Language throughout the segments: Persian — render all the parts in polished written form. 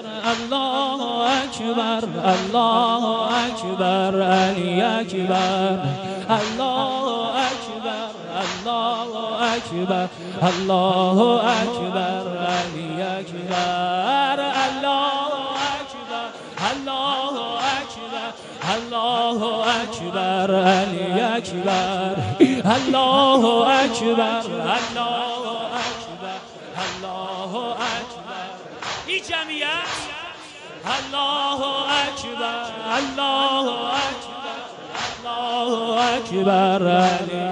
الله اکبر الله اکبر علی اکبر الله اکبر الله اکبر الله اکبر علی اکبر الله اکبر الله اکبر الله اکبر علی اکبر الله اکبر الله اکبر الله اکبر این جمعیت الله اکبر الله اکبر الله اکبر علی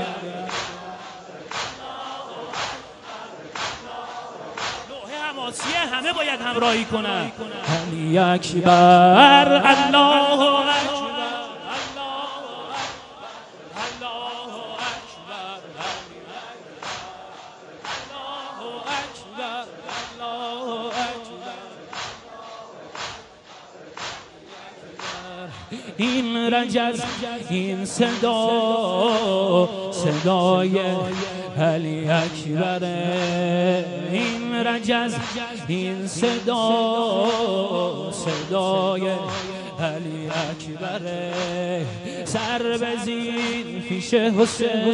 لوح حماسیه همه باید همراهی کنن علی اکبر الله اکبر این رجز این صدای علی اکبره این رجز این صدای علی اکبره سر بزین پیش حسین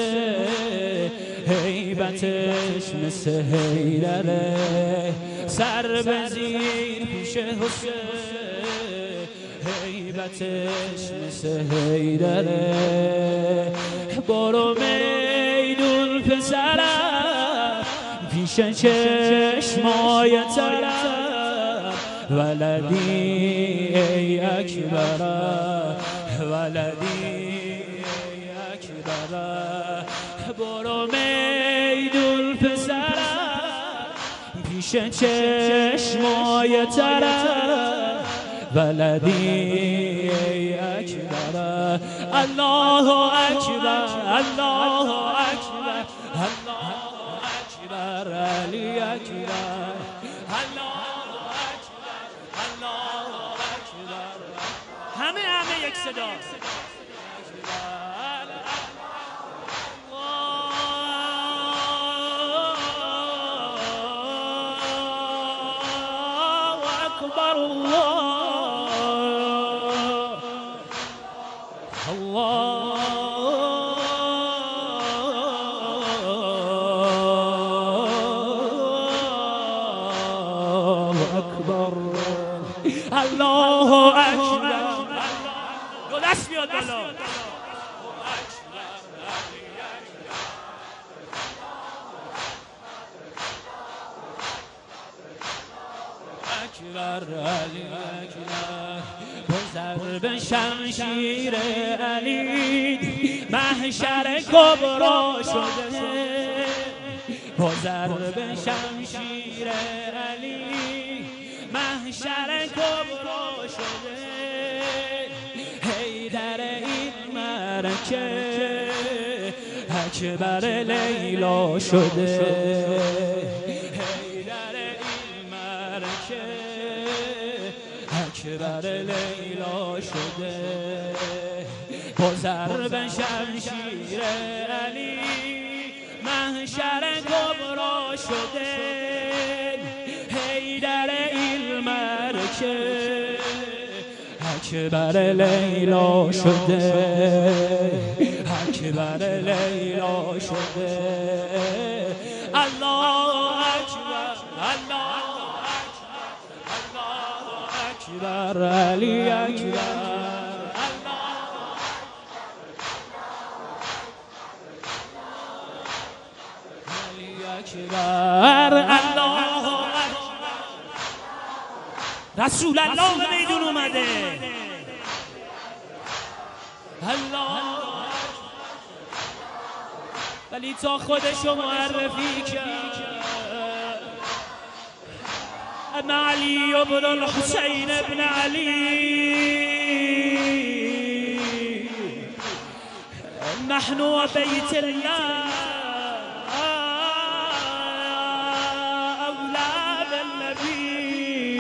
هیبتش مثل حیدره سر بزین پیش حسین هیبتش مثل حیدره برو میدون پسرم پیش چشمای طرف ولدی ای اکبره ولدی ای اکبره برو میدون پسرم پیش چشمای طرف ولدی ای اکبر الله اکبر الله اکبر الله اکبر علی اکبر الله اکبر الله اکبر همه یک صدا الله اکبر الله الله اکبر دو دست بیاد بالا اکبر علی اکبر بزر به شمشیر علی محشر کبرا شده بزر به شمشیر علی محشر کبرا شده حیدر این مرکه اکبر لیلا شده حیدر این مرکه اکبر لیلا شده بزر به شمشیر علی محشر کبرا شده حیدر اکبر لیلا شده اکبر لیلا شده الله اکبر الله اکبر علی اکبر علی اکبر الله رسول الله به میدون اومده الله ولی تا خودشو معرفی کرد انا علی ابن الحسین ابن علی نحن و بیت الله اولاد النبی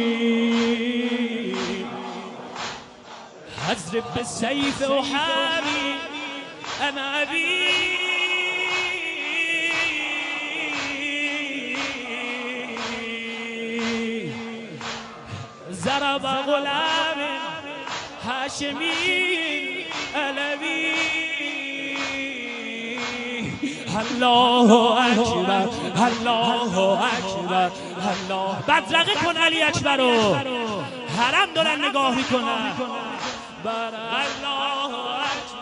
اضرب بالسيف احامي انا ابي زرب غلام هاشمی علوی الله اکبر الله اکبر الله. بدرقه کن علی اکبر رو، حرم دارن نگاه میکنن بر الله اکبر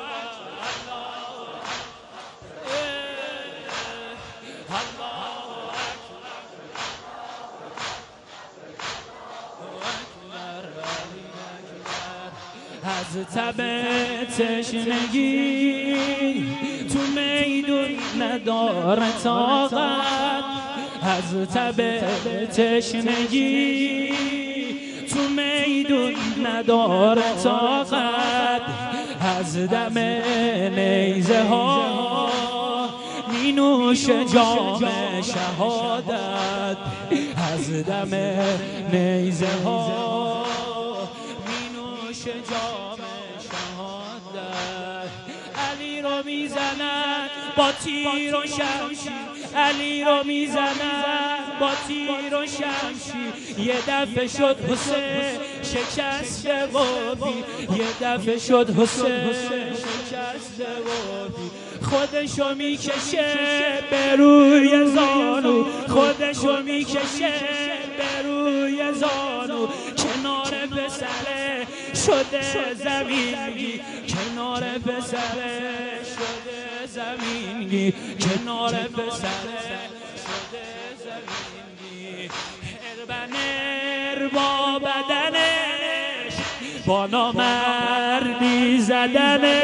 از تب تشنگی تو میدون نداره طاقت، از تب تشنگی تو میدون نداره طاقت، از دم نیزه ها می نوشه جام شهادت، از دم نیزه ها جام شهادت. علی رو میزنن با تیر و شمشیر، علی رو میزنن با تیر و شمشیر. یه دفعه شد حسین شکسته و پیر، یه دفعه شد حسین شکسته و پیر. خودشو میکشه به روی زانو، خودشو میکشه به روی زانو. کنار پسره شده زمینگی، کنار پسره شده زمینگی، کنار پسره شده زمینگی. هربنر با بدنش با نامردی زدنه،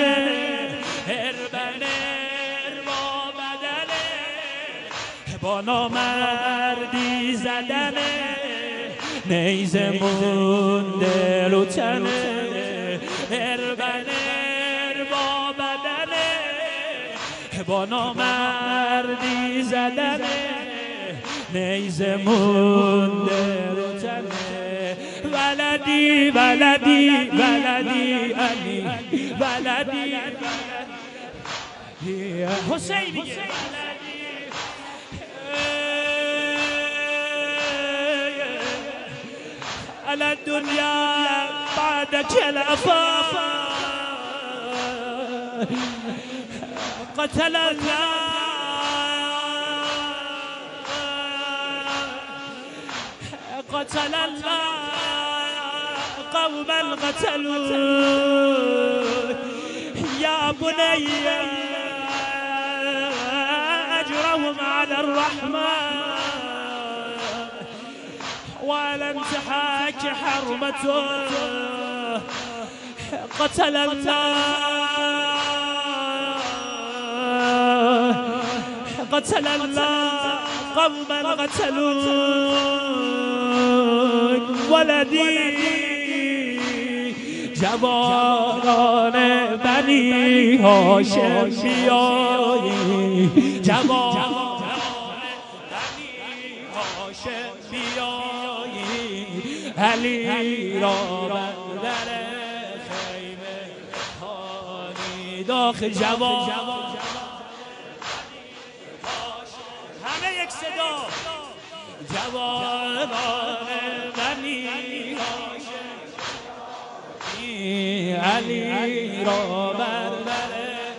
هربنر با بدنش با نامردی زدنه. نیزه مونده رو تنه، هربنر با بدنه با نامردی زدنه. نیزه مونده رو تنه. ولدی ولدی ولدی علی ولدی حسینی على الدنيا بعدك الأفا قتل الله قتل الله قوما قتلوا يا بني أجرهم على الرحمن ولم تحاك حرمته. قتل الله قتل الله قوما قتلوا ولدي. جوانان بنی هاشم بیایی، جوانان بنی هاشم بیایی. علی را بندر خیمه خانی داخل. جوان همه یک صدا. جوانان بنی هاشم علی را بندر.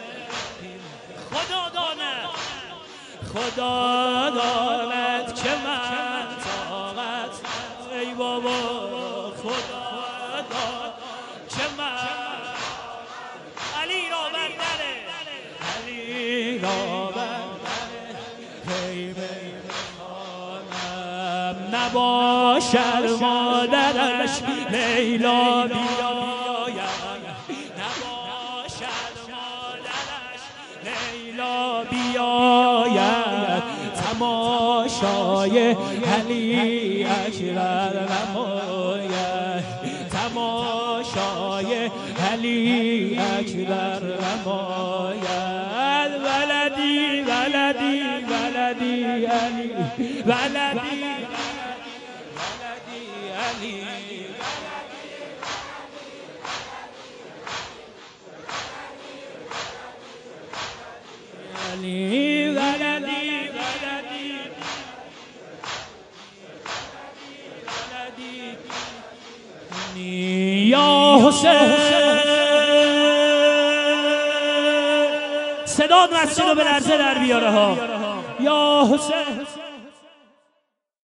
خدا داند خدا داند که من طاقت ای بابا، خدا داند که من علی را بندره، علی را بندره خیمه خانم. نباشد مادرش لیلا بیاید، نباشد مادرش لیلا بیاید. تماشای علی اکبر نماید، تماشای علی اکبر نماید. ولدی ولدی ولدی علی ولدی ولدی علی علی ولدی ولدی یا حسین صدا مسجد رو به لرزه در بیاره ها. یا حسین